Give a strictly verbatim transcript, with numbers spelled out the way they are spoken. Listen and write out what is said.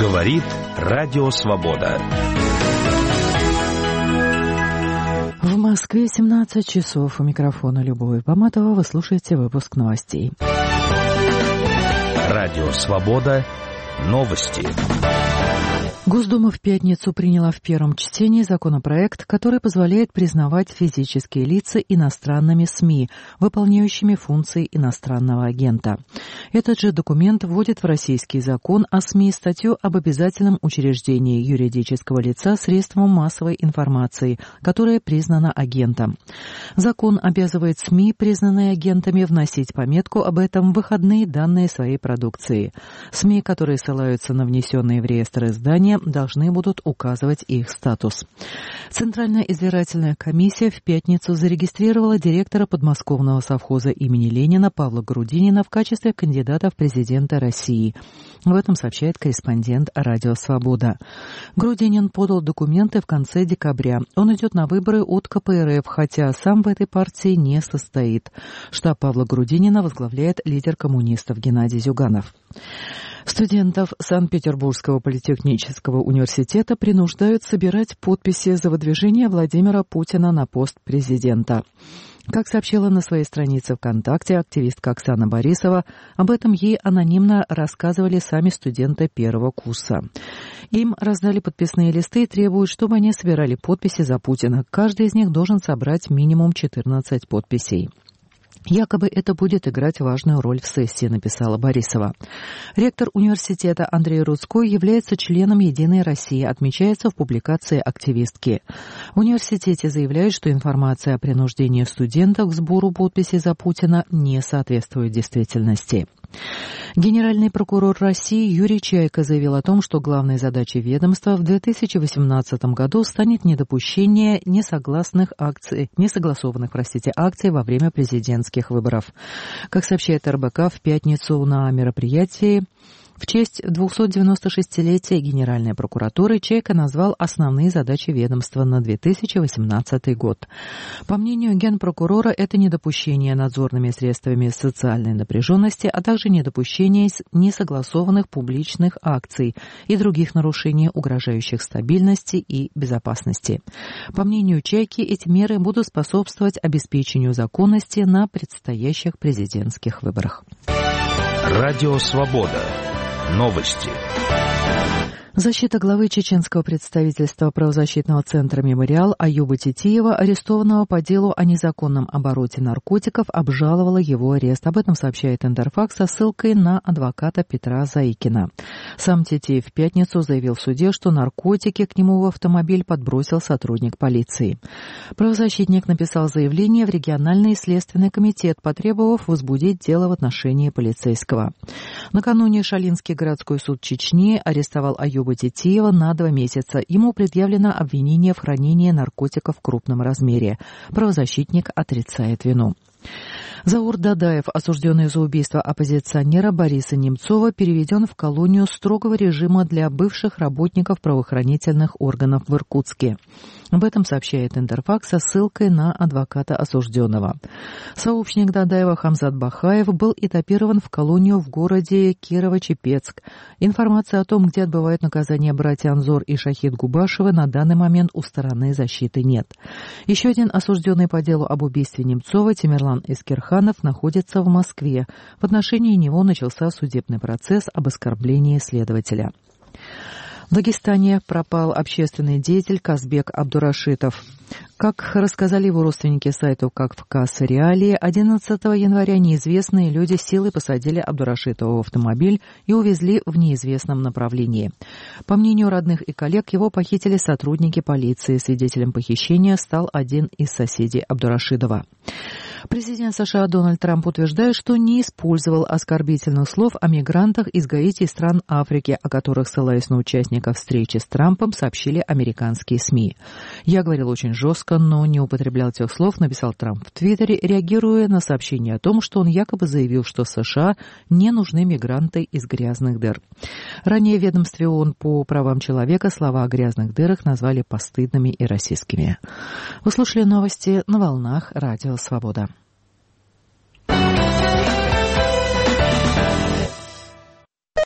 Говорит Радио Свобода. В Москве семнадцать часов. У микрофона Любовь Баматова. Вы слушаете выпуск новостей. Радио Свобода. Новости. Госдума в пятницу приняла в первом чтении законопроект, который позволяет признавать физические лица иностранными СМИ, выполняющими функции иностранного агента. Этот же документ вводит в российский закон о СМИ статью об обязательном учреждении юридического лица средством массовой информации, которое признано агентом. Закон обязывает СМИ, признанные агентами, вносить пометку об этом в выходные данные своей продукции. СМИ, которые ссылаются на внесенные в реестр издания, должны будут указывать их статус. Центральная избирательная комиссия в пятницу зарегистрировала директора подмосковного совхоза имени Ленина Павла Грудинина в качестве кандидата в президенты России. Об этом сообщает корреспондент Радио Свобода. Грудинин подал документы в конце декабря. Он идет на выборы от ка пэ эр эф, хотя сам в этой партии не состоит. Штаб Павла Грудинина возглавляет лидер коммунистов Геннадий Зюганов. Студентов Санкт-Петербургского политехнического университета принуждают собирать подписи за выдвижение Владимира Путина на пост президента. Как сообщила на своей странице ВКонтакте активистка Оксана Борисова, об этом ей анонимно рассказывали сами студенты первого курса. Им раздали подписные листы и требуют, чтобы они собирали подписи за Путина. Каждый из них должен собрать минимум четырнадцать подписей. Якобы это будет играть важную роль в сессии, написала Борисова. Ректор университета Андрей Рудской является членом «Единой России», отмечается в публикации активистки. В университете заявляют, что информация о принуждении студентов к сбору подписей за Путина не соответствует действительности. Генеральный прокурор России Юрий Чайка заявил о том, что главной задачей ведомства в две тысячи восемнадцатом году станет недопущение несогласных акций, несогласованных, простите, акций во время президентских выборов. Как сообщает эр бэ ка, в пятницу на мероприятии в честь двухсотдевяностошестилетия Генеральной прокуратуры Чайка назвал основные задачи ведомства на две тысячи восемнадцатый год. По мнению генпрокурора, это недопущение надзорными средствами социальной напряженности, а также недопущение несогласованных публичных акций и других нарушений, угрожающих стабильности и безопасности. По мнению Чайки, эти меры будут способствовать обеспечению законности на предстоящих президентских выборах. Радио Свобода. Новости. Защита главы чеченского представительства правозащитного центра «Мемориал» Аюба Титиева, арестованного по делу о незаконном обороте наркотиков, обжаловала его арест. Об этом сообщает Интерфакс со ссылкой на адвоката Петра Заикина. Сам Титиев в пятницу заявил в суде, что наркотики к нему в автомобиль подбросил сотрудник полиции. Правозащитник написал заявление в региональный следственный комитет, потребовав возбудить дело в отношении полицейского. Накануне Шалинский городской суд Чечни арестовал Аюба Титиева на два месяца. Ему предъявлено обвинение в хранении наркотиков в крупном размере. Правозащитник отрицает вину. Заур Дадаев, осужденный за убийство оппозиционера Бориса Немцова, переведен в колонию строгого режима для бывших работников правоохранительных органов в Иркутске. Об этом сообщает Интерфакс со ссылкой на адвоката осужденного. Сообщник Дадаева Хамзат Бахаев был этапирован в колонию в городе Кирово-Чепецк. Информация о том, где отбывают наказание братья Анзор и Шахид Губашевы, на данный момент у стороны защиты нет. Еще один осужденный по делу об убийстве Немцова, Тимерлан Искерханов, находится в Москве. В отношении него начался судебный процесс об оскорблении следователя. В Дагестане пропал общественный деятель Казбек Абдурашитов. Как рассказали его родственники сайту «Кавказ Реалии», одиннадцатого января неизвестные люди силой посадили Абдурашитова в автомобиль и увезли в неизвестном направлении. По мнению родных и коллег, его похитили сотрудники полиции. Свидетелем похищения стал один из соседей Абдурашитова. Президент США Дональд Трамп утверждает, что не использовал оскорбительных слов о мигрантах из Гаити и стран Африки, о которых, ссылаясь на участников встречи с Трампом, сообщили американские СМИ. «Я говорил очень жестко, но не употреблял тех слов», написал Трамп в Твиттере, реагируя на сообщение о том, что он якобы заявил, что США не нужны мигранты из грязных дыр. Ранее в ведомстве ООН по правам человека слова о грязных дырах назвали постыдными и расистскими. Вы слушали новости на волнах Радио Свобода.